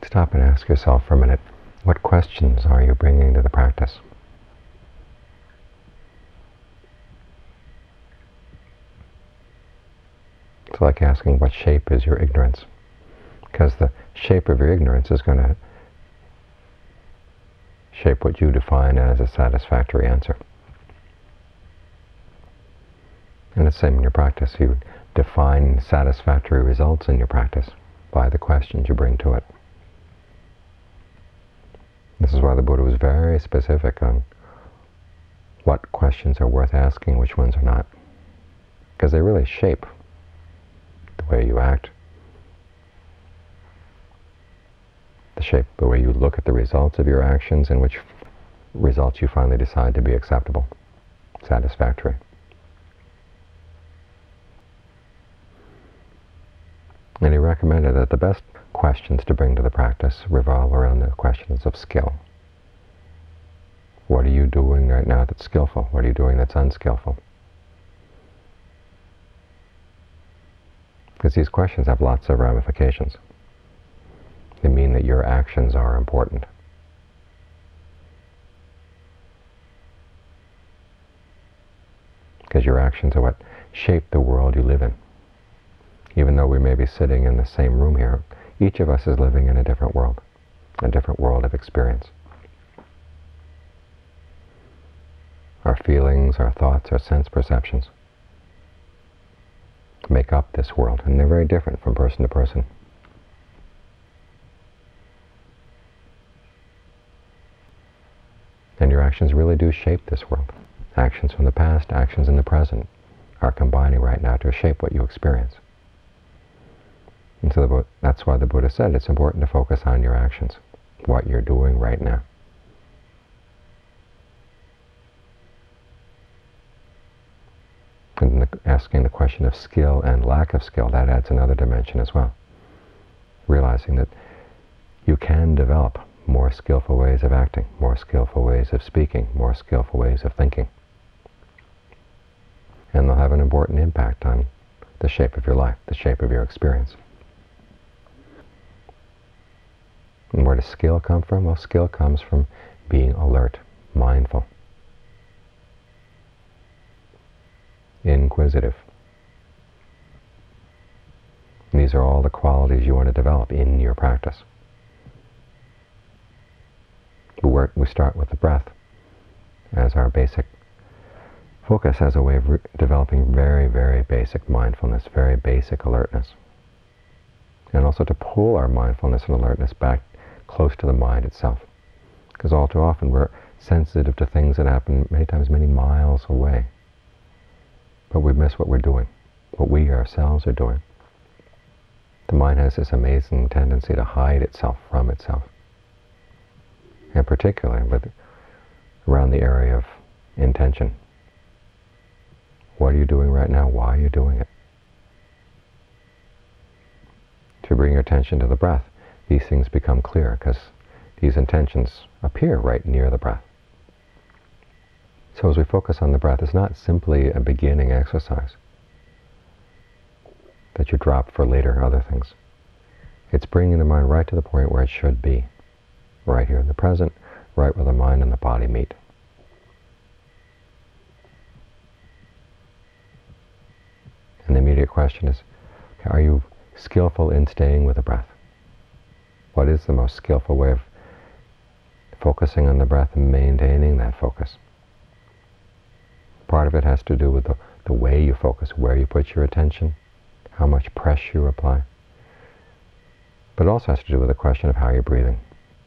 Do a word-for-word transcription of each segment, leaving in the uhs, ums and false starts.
Stop and ask yourself for a minute, what questions are you bringing to the practice? It's like asking what shape is your ignorance, because the shape of your ignorance is going to shape what you define as a satisfactory answer. And it's the same in your practice. You define satisfactory results in your practice by the questions you bring to it. This is why the Buddha was very specific on what questions are worth asking, which ones are not. Because they really shape the way you act, the shape, the way you look at the results of your actions, and which results you finally decide to be acceptable, satisfactory. And he recommended that the best questions to bring to the practice revolve around the questions of skill. What are you doing right now that's skillful? What are you doing that's unskillful? Because these questions have lots of ramifications. They mean that your actions are important. Because your actions are what shape the world you live in. Even though we may be sitting in the same room here, each of us is living in a different world, a different world of experience. Our feelings, our thoughts, our sense perceptions make up this world, and they're very different from person to person. And your actions really do shape this world. Actions from the past, actions in the present are combining right now to shape what you experience. And so the, that's why the Buddha said it's important to focus on your actions, what you're doing right now. And the, asking the question of skill and lack of skill, that adds another dimension as well. Realizing that you can develop more skillful ways of acting, more skillful ways of speaking, more skillful ways of thinking. And they'll have an important impact on the shape of your life, the shape of your experience. And where does skill come from? Well, skill comes from being alert, mindful, inquisitive. And these are all the qualities you want to develop in your practice. We, work, we start with the breath as our basic focus, as a way of re developing very, very basic mindfulness, very basic alertness. And also to pull our mindfulness and alertness back close to the mind itself. Because all too often we're sensitive to things that happen many times many miles away. But we miss what we're doing, what we ourselves are doing. The mind has this amazing tendency to hide itself from itself. And particularly with, around the area of intention. What are you doing right now? Why are you doing it? To bring your attention to the breath, these things become clear because these intentions appear right near the breath. So as we focus on the breath, it's not simply a beginning exercise that you drop for later other things. It's bringing the mind right to the point where it should be, right here in the present, right where the mind and the body meet. And the immediate question is, are you skillful in staying with the breath? What is the most skillful way of focusing on the breath and maintaining that focus? Part of it has to do with the, the way you focus, where you put your attention, how much pressure you apply. But it also has to do with the question of how you're breathing.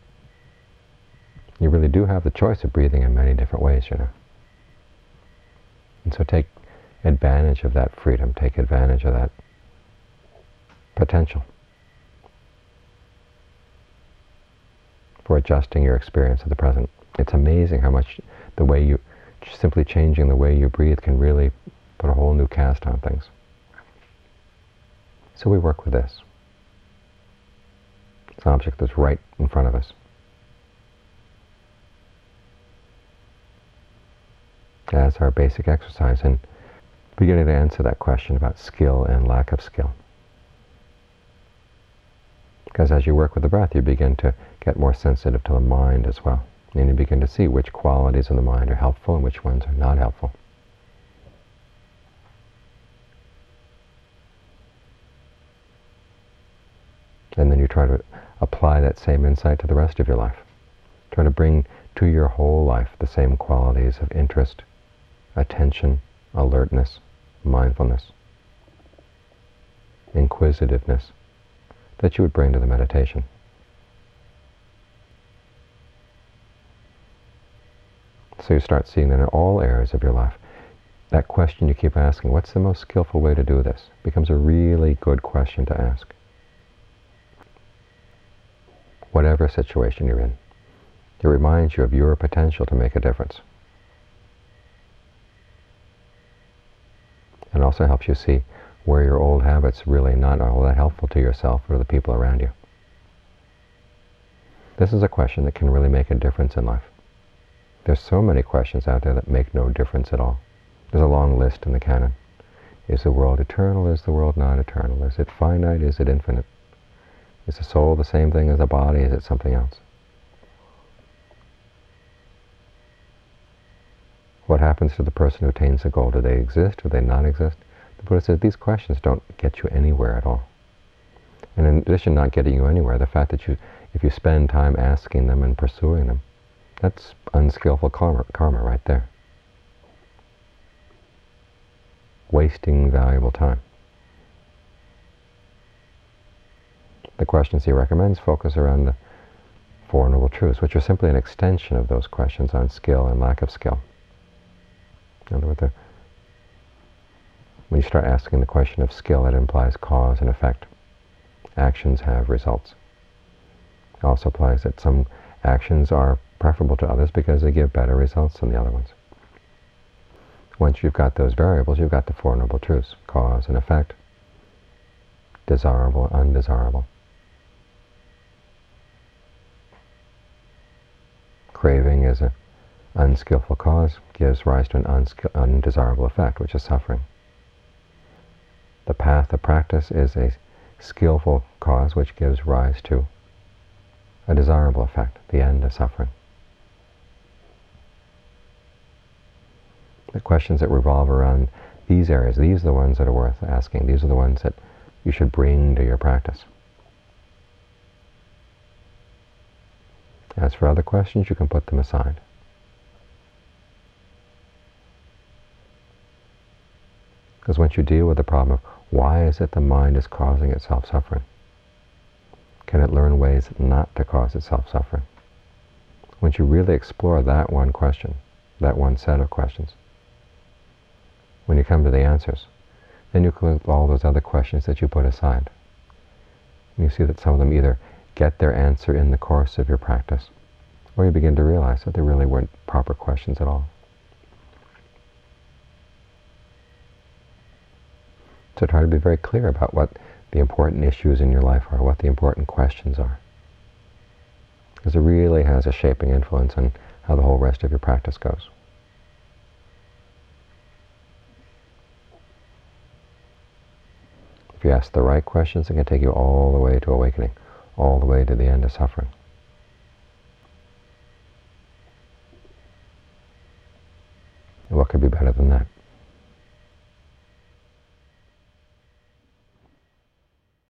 You really do have the choice of breathing in many different ways, you know. And so take advantage of that freedom, take advantage of that potential for adjusting your experience of the present. It's amazing how much the way you, simply changing the way you breathe can really put a whole new cast on things. So we work with this. It's an object that's right in front of us. As our basic exercise, and beginning to answer that question about skill and lack of skill. Because as you work with the breath, you begin to get more sensitive to the mind as well. And you begin to see which qualities in the mind are helpful and which ones are not helpful. And then you try to apply that same insight to the rest of your life. Try to bring to your whole life the same qualities of interest, attention, alertness, mindfulness, inquisitiveness that you would bring to the meditation. So you start seeing that in all areas of your life, that question you keep asking, what's the most skillful way to do this, becomes a really good question to ask. Whatever situation you're in, it reminds you of your potential to make a difference. And also helps you see where your old habits really not all that helpful to yourself or the people around you. This is a question that can really make a difference in life. There's so many questions out there that make no difference at all. There's a long list in the canon. Is the world eternal? Is the world not eternal? Is it finite? Is it infinite? Is the soul the same thing as the body? Is it something else? What happens to the person who attains the goal? Do they exist? Do they not exist? The Buddha says these questions don't get you anywhere at all. And in addition to not getting you anywhere, the fact that you, if you spend time asking them and pursuing them, that's unskillful karma, karma right there. Wasting valuable time. The questions he recommends focus around the Four Noble Truths, which are simply an extension of those questions on skill and lack of skill. In other words, the, when you start asking the question of skill, it implies cause and effect. Actions have results. It also implies that some actions are preferable to others because they give better results than the other ones. Once you've got those variables, you've got the Four Noble Truths, cause and effect, desirable, undesirable. Craving is an unskillful cause, gives rise to an undesirable effect, which is suffering. The path of practice is a skillful cause, which gives rise to a desirable effect, the end of suffering. The questions that revolve around these areas, these are the ones that are worth asking. These are the ones that you should bring to your practice. As for other questions, you can put them aside. Because once you deal with the problem of why is it the mind is causing itself suffering, can it learn ways not to cause itself suffering? Once you really explore that one question, that one set of questions, when you come to the answers, then you can look at all those other questions that you put aside. And you see that some of them either get their answer in the course of your practice, or you begin to realize that they really weren't proper questions at all. So try to be very clear about what the important issues in your life are, what the important questions are. Because it really has a shaping influence on how the whole rest of your practice goes. If you ask the right questions, it can take you all the way to awakening, all the way to the end of suffering. And what could be better than that?